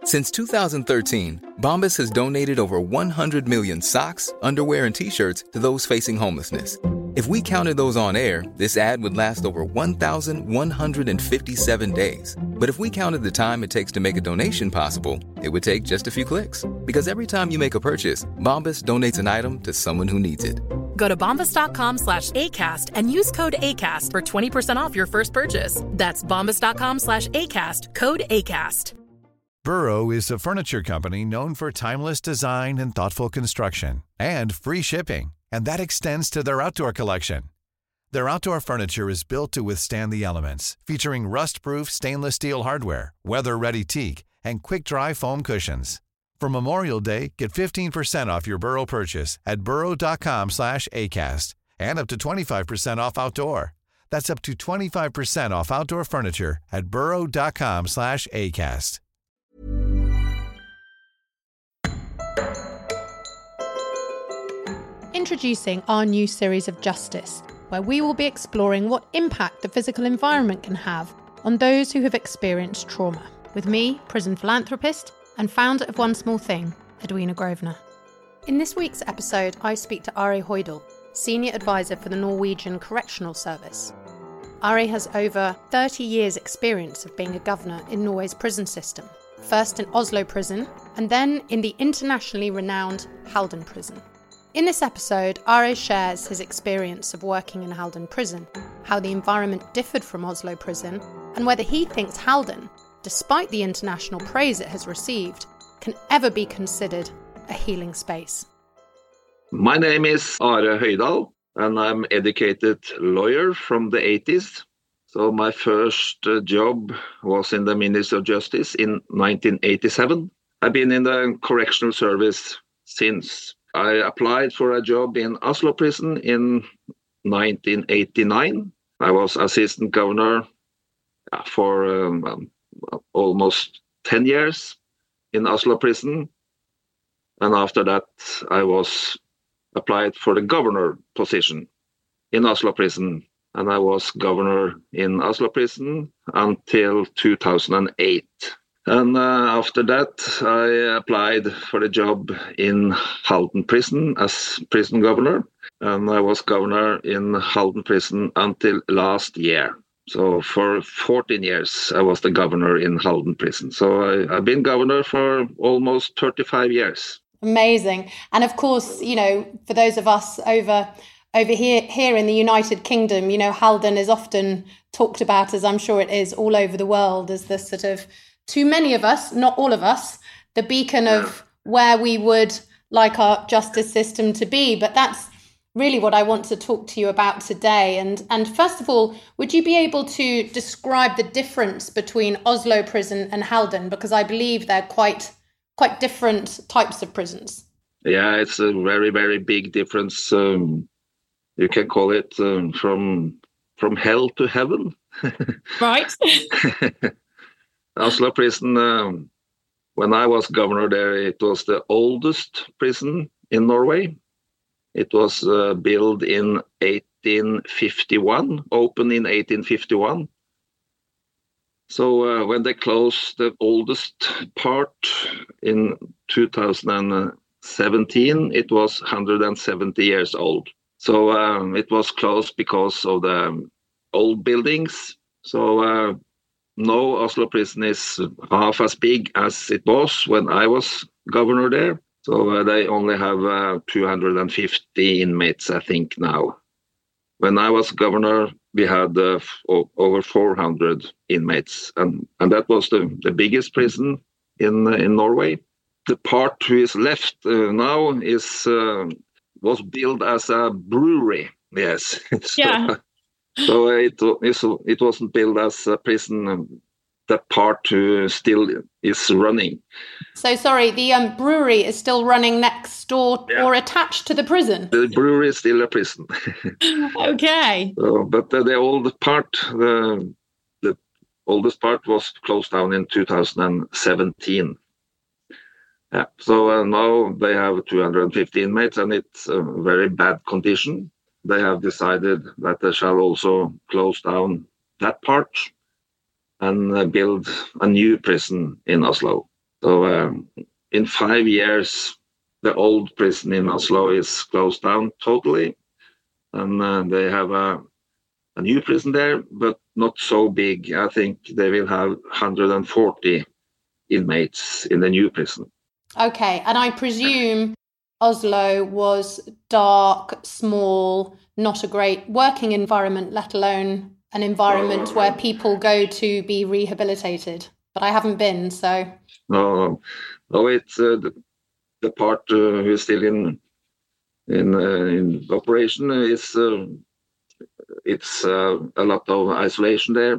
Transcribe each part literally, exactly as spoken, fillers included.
Since two thousand thirteen, Bombas has donated over one hundred million socks, underwear, and T-shirts to those facing homelessness. If we counted those on air, this ad would last over one thousand one hundred fifty-seven days. But if we counted the time it takes to make a donation possible, it would take just a few clicks. Because every time you make a purchase, Bombas donates an item to someone who needs it. Go to bombas.com slash ACAST and use code ACAST for twenty percent off your first purchase. That's bombas.com slash ACAST, code ACAST. Burrow is a furniture company known for timeless design and thoughtful construction, and free shipping, and that extends to their outdoor collection. Their outdoor furniture is built to withstand the elements, featuring rust-proof stainless steel hardware, weather-ready teak, and quick-dry foam cushions. For Memorial Day, get fifteen percent off your Burrow purchase at burrow.com slash ACAST, and up to twenty-five percent off outdoor. That's up to twenty-five percent off outdoor furniture at burrow.com slash ACAST. Introducing our new series of Justice, where we will be exploring what impact the physical environment can have on those who have experienced trauma. With me, prison philanthropist and founder of One Small Thing, Edwina Grosvenor. In this week's episode, I speak to Are Hoydal, Senior Advisor for the Norwegian Correctional Service. Are has over thirty years' experience of being a governor in Norway's prison system, first in Oslo Prison and then in the internationally renowned Halden Prison. In this episode, Are shares his experience of working in Halden Prison, how the environment differed from Oslo Prison, and whether he thinks Halden, despite the international praise it has received, can ever be considered a healing space. My name is Are Hoydal, and I'm an educated lawyer from the eighties. So my first uh, job was in the Ministry of Justice in nineteen eighty-seven. I've been in the correctional service since. I applied for a job in Oslo Prison in nineteen eighty-nine. I was assistant governor for um, um, almost ten years in Oslo Prison. And after that, I was applied for the governor position in Oslo Prison. And I was governor in Oslo Prison until two thousand eight. And uh, after that, I applied for the job in Halden Prison as prison governor. And I was governor in Halden Prison until last year. So for fourteen years, I was the governor in Halden Prison. So I, I've been governor for almost thirty-five years. Amazing. And of course, you know, for those of us over over here here in the United Kingdom, you know, Halden is often talked about, as I'm sure it is all over the world, as the sort of, to many of us, not all of us, the beacon of where we would like our justice system to be. But that's really what I want to talk to you about today. And and first of all, would you be able to describe the difference between Oslo Prison and Halden? Because I believe they're quite quite different types of prisons. Yeah, it's a very, very big difference. Um, you can call it um, from from hell to heaven. Right. Oslo Prison, um, when I was governor there, it was the oldest prison in Norway. It was uh, built in eighteen fifty-one, opened in eighteen fifty-one. So uh, when they closed the oldest part in two thousand seventeen, it was one hundred seventy years old. So um, it was closed because of the old buildings. So uh, no, Oslo Prison is half as big as it was when I was governor there. So uh, they only have uh, two hundred fifty inmates, I think, now. When I was governor, we had uh, f- over four hundred inmates, and, and that was the, the biggest prison in uh, in Norway. The part who is left uh, now is uh, was built as a brewery. Yes. so, Yeah. So it it wasn't built as a prison. That part uh, still is running. So sorry, the um, brewery is still running next door Yeah. or attached to the prison. The brewery is still a prison. Okay. So, but the, the old part, the the oldest part was closed down in two thousand seventeen. Yeah. So uh, now they have two hundred fifty inmates, and it's a very bad condition. They have decided that they shall also close down that part and uh, build a new prison in Oslo. So um, in five years, the old prison in Oslo is closed down totally. And uh, they have a, a new prison there, but not so big. I think they will have one hundred forty inmates in the new prison. Okay, and I presume Oslo was dark, small, not a great working environment, let alone an environment where people go to be rehabilitated. But I haven't been, so... No, no it's uh, the, the part uh, who is still in in, uh, in operation is... Uh, it's uh, a lot of isolation there.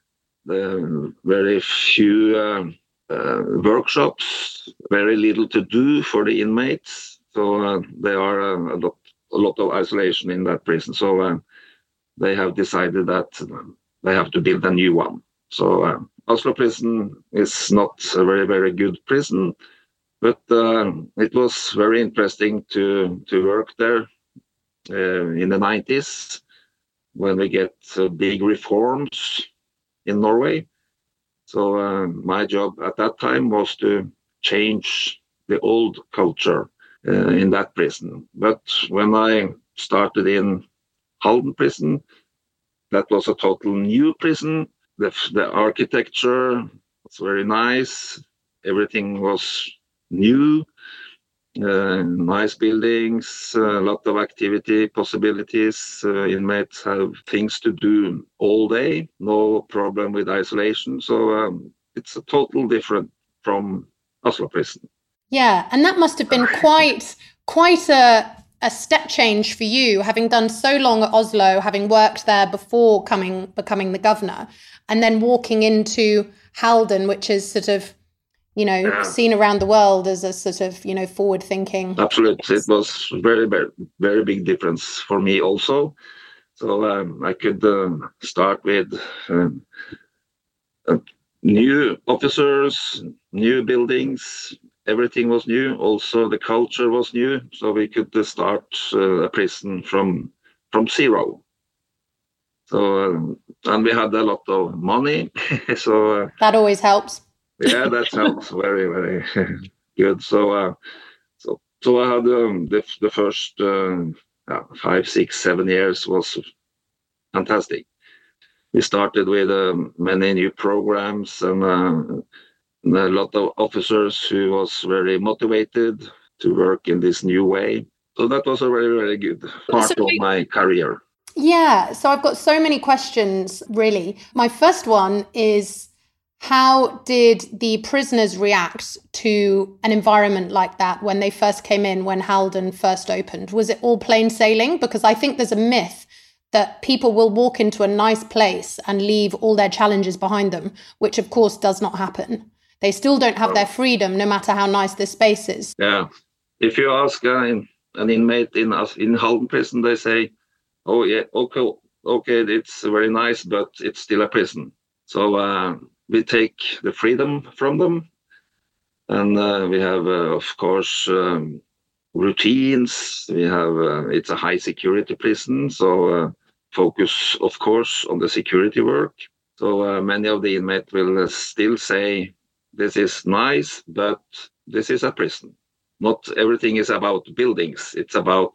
Uh, very few... Uh, Uh, workshops, very little to do for the inmates. So uh, there are uh, a, lot, a lot of isolation in that prison. So uh, they have decided that they have to build a new one. So uh, Oslo prison is not a very, very good prison, but uh, it was very interesting to, to work there uh, in the nineties when we get uh, big reforms in Norway. So uh, my job at that time was to change the old culture uh, in that prison. But when I started in Halden prison, that was a total new prison. The, the architecture was very nice. Everything was new. Uh, nice buildings, a lot of activity possibilities. Uh, inmates have things to do all day, no problem with isolation. So um, it's a total different from Oslo prison. Yeah, and that must have been quite quite a, a step change for you, having done so long at Oslo, having worked there before coming becoming the governor, and then walking into Halden, which is sort of, you know, yeah. seen around the world as a sort of, you know, forward thinking. Absolutely. It was very, very, very big difference for me also. So um, I could um, start with um, uh, new officers, new buildings. Everything was new. Also, the culture was new. So we could uh, start uh, a prison from from zero. So, um, and we had a lot of money. so uh, That always helps. Yeah, that sounds very, very good. So, uh, so, so I had um, the the first uh, uh, five, six, seven years was fantastic. We started with um, many new programs and, uh, and a lot of officers who was very motivated to work in this new way. So that was a very, very good part so of we- my career. Yeah. So I've got so many questions, really. My first one is, how did the prisoners react to an environment like that when they first came in, when Halden first opened? Was it all plain sailing? Because I think there's a myth that people will walk into a nice place and leave all their challenges behind them, which of course does not happen. They still don't have their freedom, no matter how nice the space is. Yeah. If you ask uh, an inmate in in Halden prison, they say, oh yeah, okay, okay, it's very nice, but it's still a prison. So uh, we take the freedom from them. And uh, we have, uh, of course, um, routines. We have, uh, it's a high security prison. So uh, focus, of course, on the security work. So uh, many of the inmates will uh, still say, this is nice, but this is a prison. Not everything is about buildings. It's about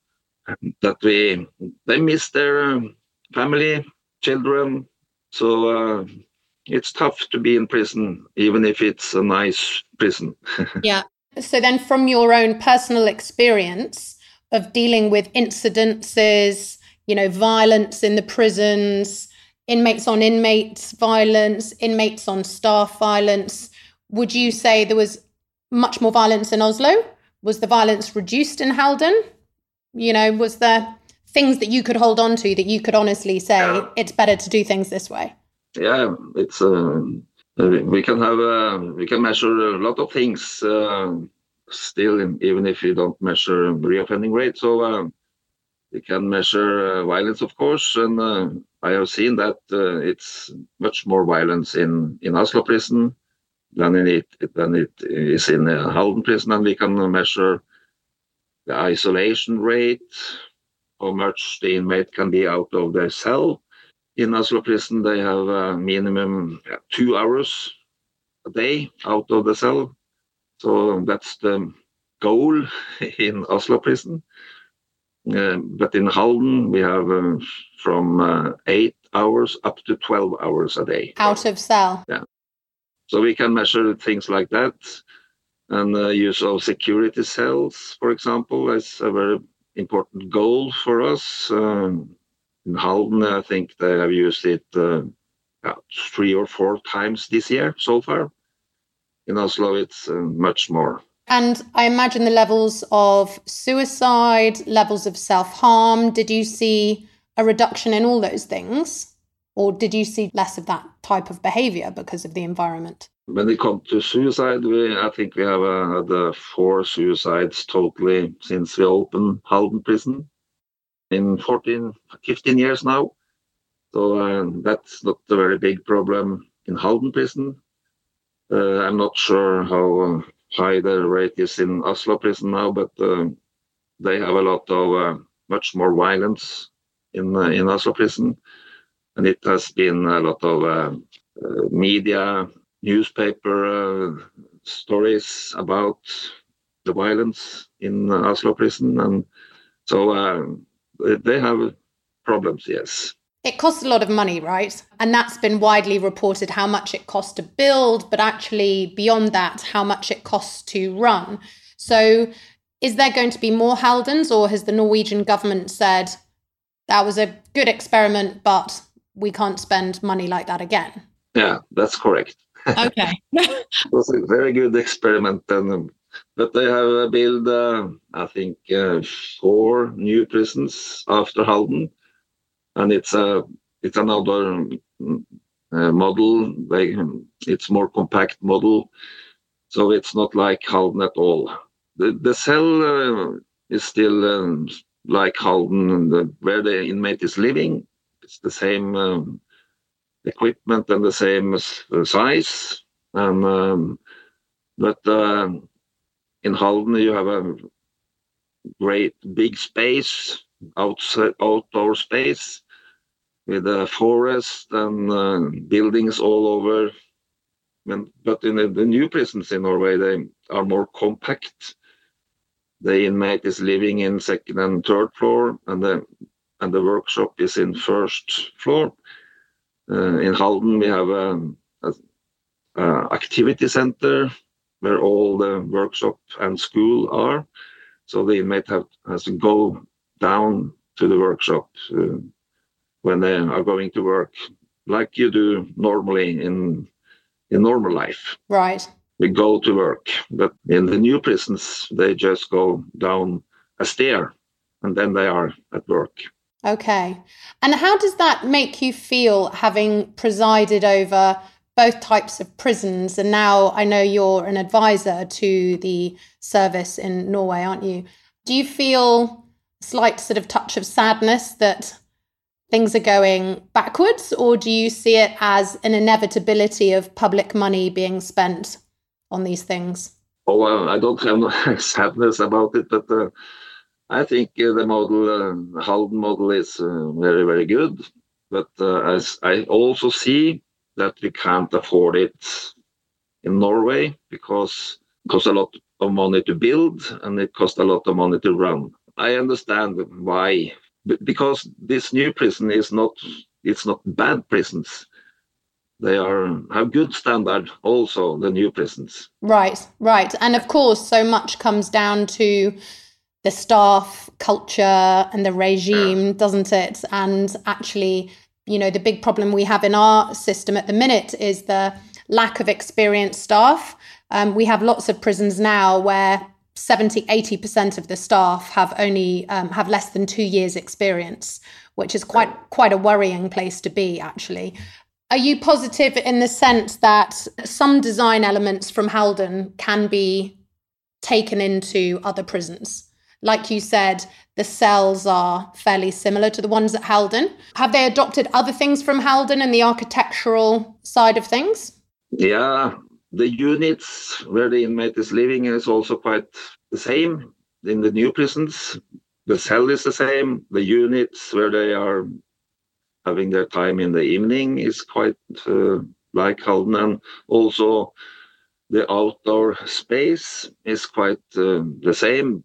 that we, they miss their family, children. So uh, it's tough to be in prison, even if it's a nice prison. Yeah. So then from your own personal experience of dealing with incidences, you know, violence in the prisons, inmates on inmates violence, inmates on staff violence, would you say there was much more violence in Oslo? Was the violence reduced in Halden? You know, was there things that you could hold on to that you could honestly say, yeah, it's better to do things this way? Yeah, it's uh, we can have uh, we can measure a lot of things uh, still, even if you don't measure reoffending rate. So uh, we can measure uh, violence, of course, and uh, I have seen that uh, it's much more violence in in Oslo prison than in it than it is in uh, Halden prison, and we can measure the isolation rate, how much the inmate can be out of their cell. In Oslo prison, they have a minimum two hours a day out of the cell. So that's the goal in Oslo prison. Uh, but in Halden, we have uh, from uh, eight hours up to twelve hours a day. Out of cell? Yeah. So we can measure things like that. And uh, use of security cells, for example, is a very important goal for us. Um, in Halden, I think they have used it uh, three or four times this year so far. In Oslo, it's uh, much more. And I imagine the levels of suicide, levels of self-harm, did you see a reduction in all those things? Or did you see less of that type of behavior because of the environment? When it comes to suicide, we, I think we have uh, had uh, four suicides totally since we opened Halden prison in fourteen, fifteen years now. So uh, that's not a very big problem in Halden prison. Uh, I'm not sure how uh, high the rate is in Oslo prison now, but uh, they have a lot of uh, much more violence in uh, in Oslo prison, and it has been a lot of uh, uh, media, newspaper uh, stories about the violence in uh, Oslo prison, and so uh, they have problems. Yes. It costs a lot of money, right? And that's been widely reported how much it costs to build, but actually beyond that, how much it costs to run. So is there going to be more Haldens, or has the Norwegian government said that was a good experiment, but we can't spend money like that again? Yeah, that's correct. Okay. It was a very good experiment. And, um, but they have uh, built, uh, I think, uh, four new prisons after Halden. And it's a it's another uh, model. Like, it's more compact model, so it's not like Halden at all. The the cell uh, is still um, like Halden, the, where the inmate is living. It's the same um, equipment and the same uh, size. And um, but uh, in Halden you have a great big space, outside outdoor space, with a forest and uh, buildings all over. And, but in the, the new prisons in Norway, they are more compact. The inmate is living in second and third floor, and the and the workshop is in first floor. Uh, in Halden, we have a, a, a activity center where all the workshop and school are. So the inmate have, has to go down to the workshop Uh, when they are going to work, like you do normally in in normal life. Right. We go to work, but in the new prisons, they just go down a stair, and then they are at work. Okay. And how does that make you feel, having presided over both types of prisons? And now I know you're an advisor to the service in Norway, aren't you? Do you feel a slight sort of touch of sadness that things are going backwards, or do you see it as an inevitability of public money being spent on these things? Oh, well, I don't have no sadness about it, but uh, I think uh, the model, uh, Halden model, is uh, very, very good. But uh, as I also see that we can't afford it in Norway because it costs a lot of money to build and it costs a lot of money to run. I understand why. Because this new prison is not, it's not bad prisons. They are have good standard also, the new prisons. Right, right. And of course, so much comes down to the staff culture and the regime, yeah. doesn't it? And actually, you know, the big problem we have in our system at the minute is the lack of experienced staff. Um, we have lots of prisons now where seventy, eighty percent of the staff have only um, have less than two years experience, which is quite quite a worrying place to be, actually. Are you positive in the sense that some design elements from Halden can be taken into other prisons? Like you said, the cells are fairly similar to the ones at Halden. Have they adopted other things from Halden and the architectural side of things? Yeah. The units where the inmate is living is also quite the same in the new prisons. The cell is the same. The units where they are having their time in the evening is quite uh, like Halden. And also The outdoor space is quite uh, the same,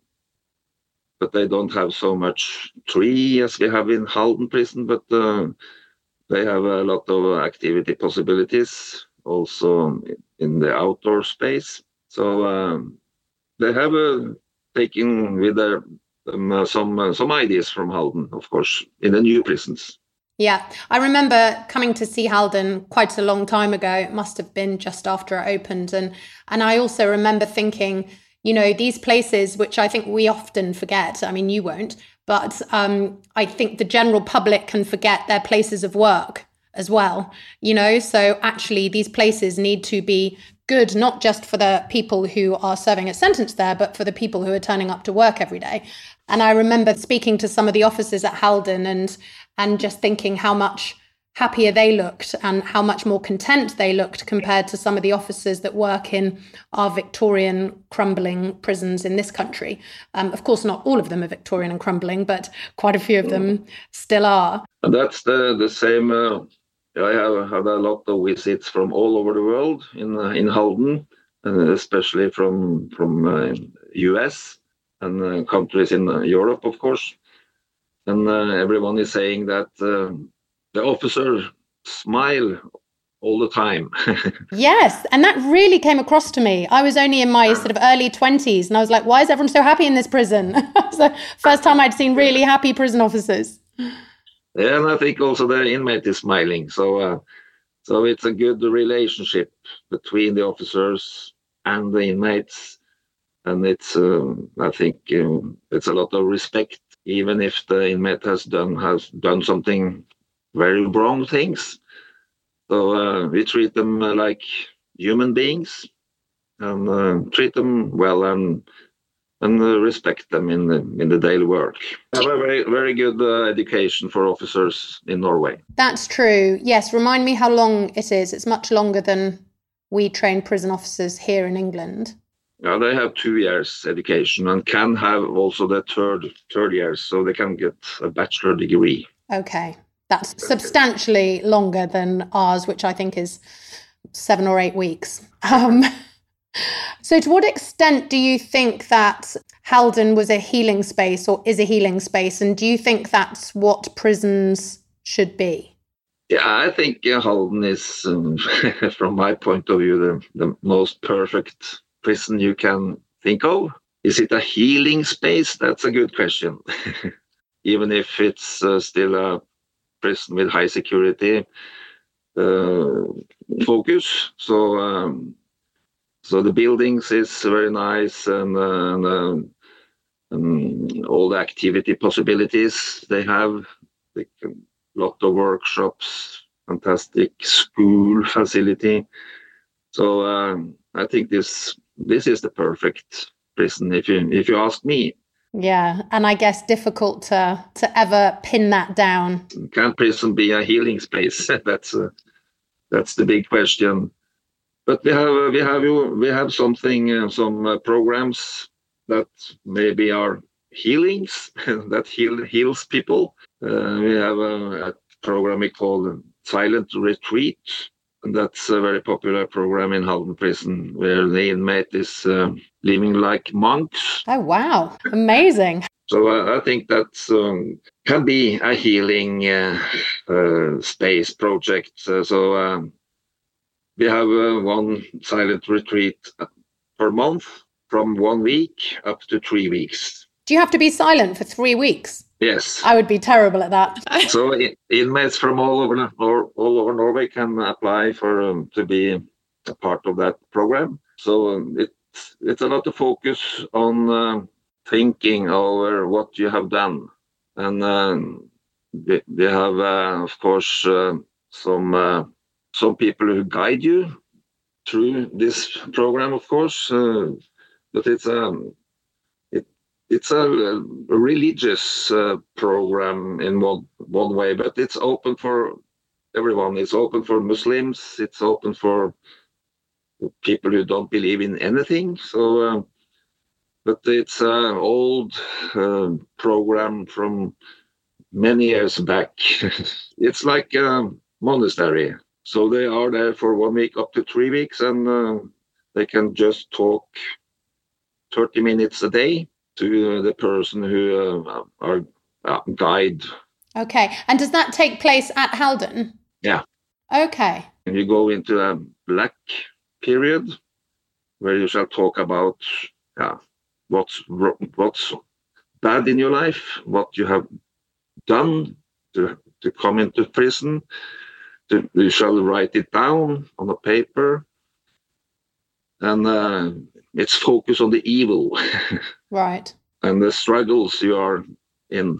but they don't have so much tree as we have in Halden prison, but uh, they have a lot of activity possibilities also in the outdoor space. So um, they have uh, taken with their, um, uh, some uh, some ideas from Halden, of course, in the new prisons. Yeah, I remember coming to see Halden quite a long time ago. It must have been just after it opened. And, and I also remember thinking, you know, these places, which I think we often forget, I mean, you won't, but um, I think the general public can forget their places of work as well, you know, so actually these places need to be good, not just for the people who are serving a sentence there, but for the people who are turning up to work every day. And I remember speaking to some of the officers at Halden and and just thinking how much happier they looked and how much more content they looked compared to some of the officers that work in our Victorian crumbling prisons in this country. Um, of course, not all of them are Victorian and crumbling, but quite a few of them still are. And that's the, the same. Uh, I have had a lot of visits from all over the world in uh, in Halden, and especially from, from uh, U S and uh, countries in uh, Europe, of course. And uh, everyone is saying that uh, the officers smile all the time. Yes, and that really came across to me. I was only in my sort of early twenties, and I was like, why is everyone so happy in this prison? It was the first time I'd seen really happy prison officers. Yeah, and I think also the inmate is smiling. So, uh, so it's a good relationship between the officers and the inmates. And it's, uh, I think, uh, it's a lot of respect. Even if the inmate has done has done something very wrong things, so uh, we treat them uh, like human beings and uh, treat them well and and uh, respect them in the in the daily work. We have a very very good uh, education for officers in Norway. That's true. Yes, remind me how long it is. It's much longer than we train prison officers here in England. Yeah, they have two years education and can have also the third third years, so they can get a bachelor degree. Okay, that's substantially longer than ours, which I think is seven or eight weeks. Um, so to what extent do you think that Halden was a healing space or is a healing space, and do you think that's what prisons should be? Yeah, I think uh, Halden is, um, from my point of view, the, the most perfect prison you can think of. Is it a healing space? That's a good question. Even if it's uh, still a prison with high security uh, focus. So um, so the buildings is very nice, and, uh, and, uh, and all the activity possibilities they have. Like a lot of workshops, fantastic school facility. So um, I think this This is the perfect prison, if you if you ask me. Yeah, and I guess difficult to to ever pin that down. Can prison be a healing space? that's uh, that's the big question. But we have uh, we have we have something uh, some uh, programs that maybe are healings that heal heals people. Uh, we have a, a program we call Silent Retreat. And that's a very popular program in Halden prison, where the inmate is uh, living like monks. Oh, wow. Amazing. So uh, I think that um, can be a healing uh, uh, space project. Uh, so um, we have uh, one silent retreat per month, from one week up to three weeks. Do you have to be silent for three weeks? Yes. I would be terrible at that. So in, inmates from all over or all over Norway can apply for um, to be a part of that program. So um, it's it's a lot of focus on uh, thinking over what you have done, and um, they, they have uh, of course uh, some uh, some people who guide you through this program, of course, uh, but it's um It's a, a religious uh, program in one, one way, but it's open for everyone. It's open for Muslims. It's open for people who don't believe in anything. So, uh, but it's an old uh, program from many years back. It's like a monastery. So they are there for one week up to three weeks, and uh, They can just talk thirty minutes a day to the person who uh, are uh, guide. Okay. And does that take place at Halden? Yeah. Okay. And you go into a black period where you shall talk about yeah, what's what's bad in your life, what you have done to, to come into prison. To, you shall write it down on a paper. And uh, it's focused on the evil. Right. And the struggles you are in.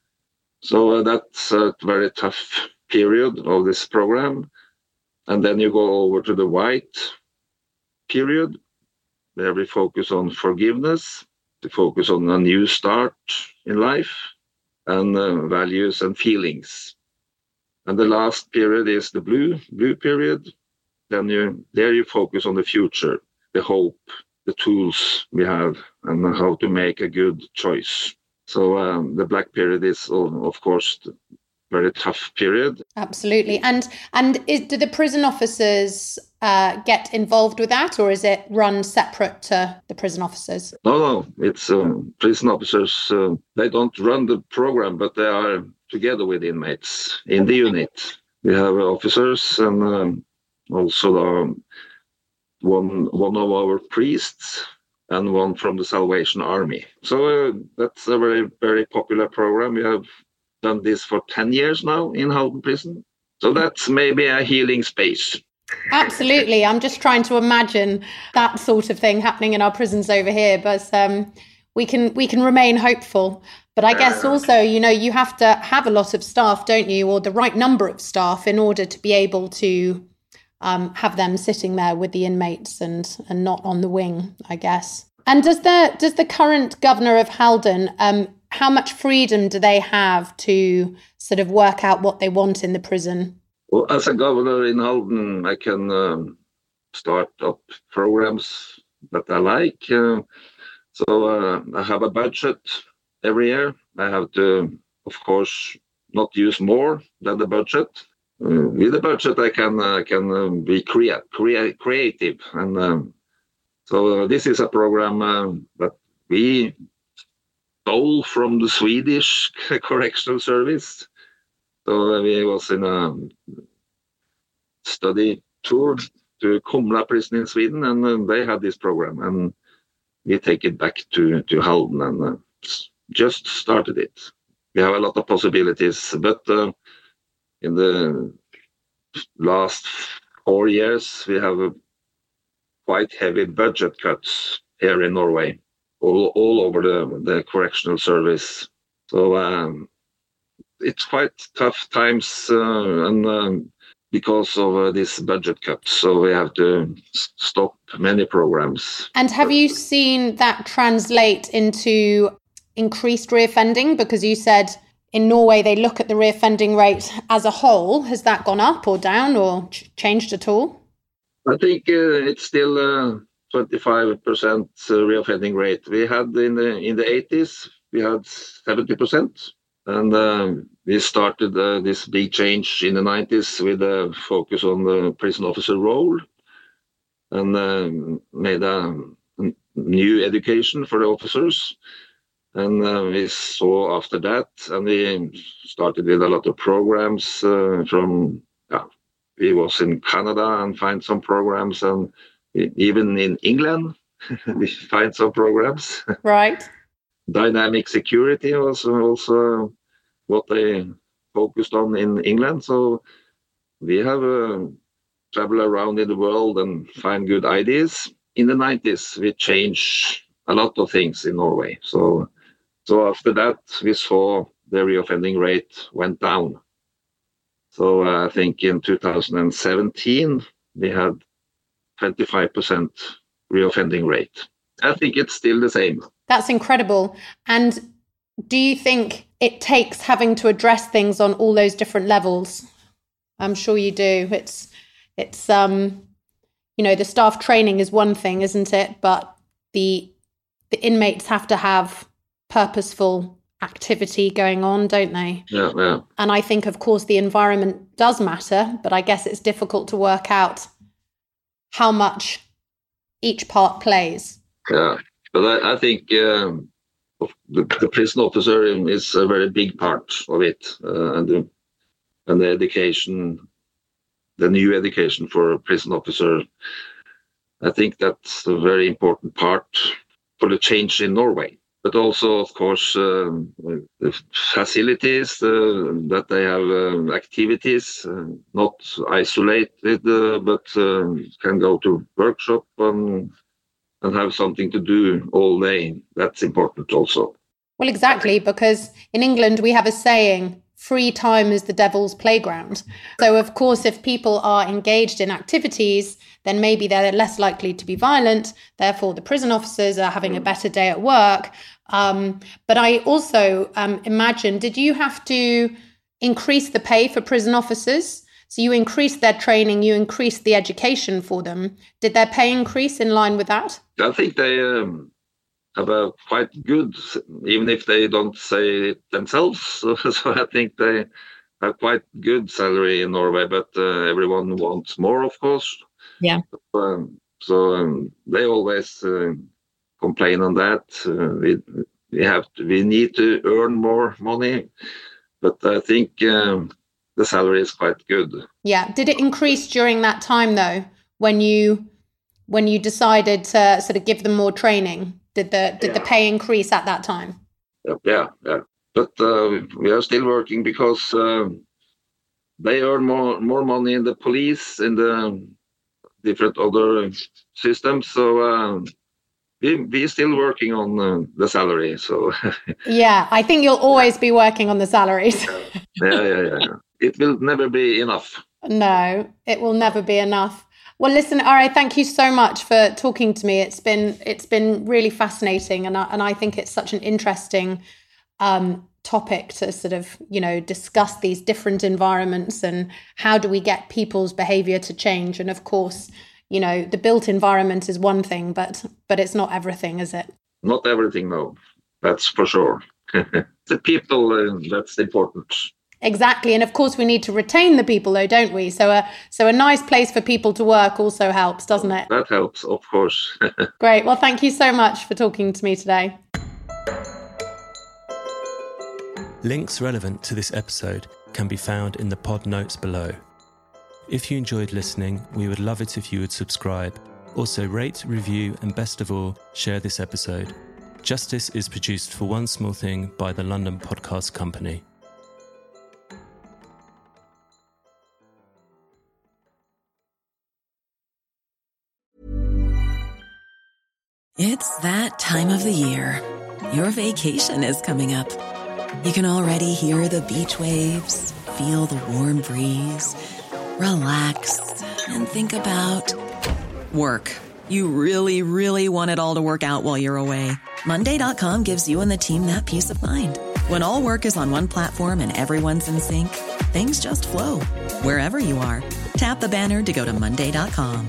So uh, that's a very tough period of this program. And then you go over to the white period, where we focus on forgiveness, to focus on a new start in life, and uh, values and feelings. And the last period is the blue, blue period. Then you there you focus on the future, the hope, the tools we have, and how to make a good choice. So um, the black period is, of course, a very tough period. Absolutely. And and is, do the prison officers uh, get involved with that, or is it run separate to the prison officers? No, no, it's uh, prison officers. Uh, they don't run the program, but they are together with inmates in the unit. We have officers and um, also the, one one of our priests and one from the Salvation Army. So uh, that's a very, very popular program. We have done this for ten years now in Halden Prison. So that's maybe a healing space. Absolutely. I'm just trying to imagine that sort of thing happening in our prisons over here. But um, we can we can remain hopeful. But I guess also, you know, you have to have a lot of staff, don't you, or the right number of staff in order to be able to um, have them sitting there with the inmates and and not on the wing, I guess. And does the does the current governor of Halden, um, how much freedom do they have to sort of work out what they want in the prison? Well, as a governor in Halden, I can um, start up programs that I like. Uh, so uh, I have a budget every year. I have to, of course, not use more than the budget. Uh, with the budget, I can uh, can uh, be crea- crea- creative. And um, so uh, this is a program uh, that we stole from the Swedish Correctional Service. So uh, we was in a study tour to Kumla prison in Sweden, and uh, they had this program, and we take it back to, to Halden and uh, just started it. We have a lot of possibilities, but uh, in the last four years, we have a quite heavy budget cuts here in Norway, all, all over the, the correctional service. So um, it's quite tough times uh, and um, because of uh, this budget cuts. So we have to s- stop many programs. And have you seen that translate into increased reoffending? Because you said in Norway they look at the reoffending rate as a whole. Has that gone up or down or ch- changed at all? I think uh, it's still uh, twenty-five percent uh, reoffending rate. We had in the in the eighties, we had seventy percent. And uh, we started uh, this big change in the nineties with a focus on the prison officer role, and uh, made a new education for the officers. And uh, we saw after that, and we started with a lot of programs uh, from, yeah, we was in Canada and find some programs, and even in England, we find some programs. Right. Dynamic security was also what they focused on in England. So we have uh, traveled around in the world and find good ideas. In the nineties, we changed a lot of things in Norway. So, so after that, we saw the reoffending rate went down. So uh, I think in two thousand seventeen, we had twenty-five percent reoffending rate. I think it's still the same. That's incredible. And do you think it takes having to address things on all those different levels? I'm sure you do. It's, it's, um, you know, the staff training is one thing, isn't it? But the, the inmates have to have purposeful activity going on, don't they? Yeah, yeah. And I think, of course, the environment does matter, but I guess it's difficult to work out how much each part plays. Yeah, but I, I think um, the, the prison officer is a very big part of it, uh, and the, and the education, the new education for a prison officer. I think that's a very important part for the change in Norway. But also, of course, um, the facilities, uh, that they have uh, activities, uh, not isolated, uh, but uh, can go to workshop and, and have something to do all day. That's important also. Well, exactly, because in England we have a saying, free time is the devil's playground. So, of course, if people are engaged in activities, then maybe they're less likely to be violent. Therefore, the prison officers are having a better day at work. Um, but I also um, imagine, did you have to increase the pay for prison officers? So you increased their training, you increased the education for them. Did their pay increase in line with that? I think they um, have a quite good, even if they don't say it themselves. So, so I think they have quite good salary in Norway, but uh, everyone wants more, of course. Yeah. Um, so um, they always uh, complain on that. Uh, we we have to, we need to earn more money, but I think um, the salary is quite good. Yeah. Did it increase during that time though, when you when you decided to sort of give them more training? Did the did yeah. the pay increase at that time? Yeah, yeah. yeah. But uh, we are still working because uh, they earn more more money in the police, in the different other systems. So um, we we still working on uh, the salary. So yeah, I think you'll always be working on the salaries. yeah, yeah, yeah. It will never be enough. No, it will never be enough. Well, listen, Are, thank you so much for talking to me. It's been it's been really fascinating, and I, and I think it's such an interesting um, topic to sort of, you know, discuss these different environments and how do we get people's behavior to change. And of course, you know, the built environment is one thing, but but it's not everything, is it? Not everything, no. That's for sure. The people, uh, that's important. Exactly. And of course, we need to retain the people, though, don't we? So a, so a nice place for people to work also helps, doesn't it? That helps, of course. Great. Well, thank you so much for talking to me today. Links relevant to this episode can be found in the pod notes below. If you enjoyed listening, we would love it if you would subscribe. Also rate, review, and best of all, share this episode. Justice is produced for One Small Thing by the London Podcast Company. It's that time of the year. Your vacation is coming up. You can already hear the beach waves, feel the warm breeze, relax, and think about work. You really, really want it all to work out while you're away. Monday dot com gives you and the team that peace of mind. When all work is on one platform and everyone's in sync, things just flow. Wherever you are, tap the banner to go to Monday dot com.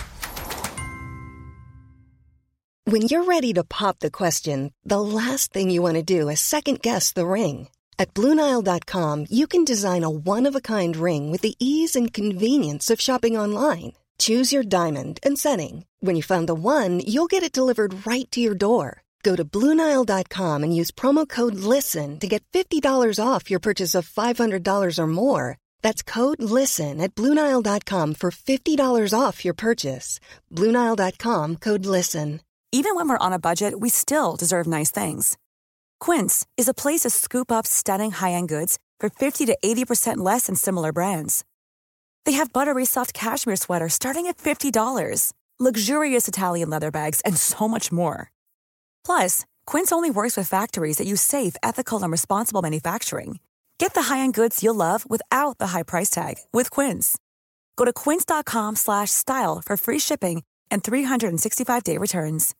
When you're ready to pop the question, the last thing you want to do is second-guess the ring. At Blue Nile dot com, you can design a one-of-a-kind ring with the ease and convenience of shopping online. Choose your diamond and setting. When you find the one, you'll get it delivered right to your door. Go to Blue Nile dot com and use promo code LISTEN to get fifty dollars off your purchase of five hundred dollars or more. That's code LISTEN at Blue Nile dot com for fifty dollars off your purchase. Blue Nile dot com, code LISTEN. Even when we're on a budget, we still deserve nice things. Quince is a place to scoop up stunning high-end goods for fifty to eighty percent less than similar brands. They have buttery soft cashmere sweaters starting at fifty dollars, luxurious Italian leather bags, and so much more. Plus, Quince only works with factories that use safe, ethical, and responsible manufacturing. Get the high-end goods you'll love without the high price tag with Quince. Go to quince dot com slash style for free shipping and three sixty-five day returns.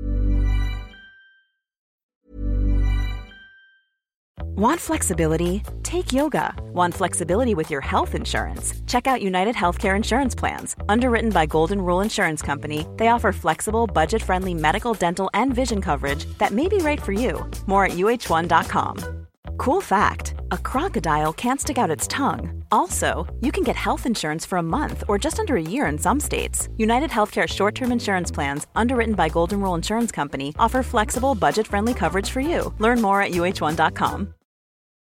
Want flexibility? Take yoga. Want flexibility with your health insurance? Check out United Healthcare Insurance Plans. Underwritten by Golden Rule Insurance Company, they offer flexible, budget-friendly medical, dental, and vision coverage that may be right for you. More at U H one dot com. Cool fact, a crocodile can't stick out its tongue. Also, you can get health insurance for a month or just under a year in some states. United Healthcare short-term insurance plans, underwritten by Golden Rule Insurance Company, offer flexible, budget-friendly coverage for you. Learn more at U H one dot com.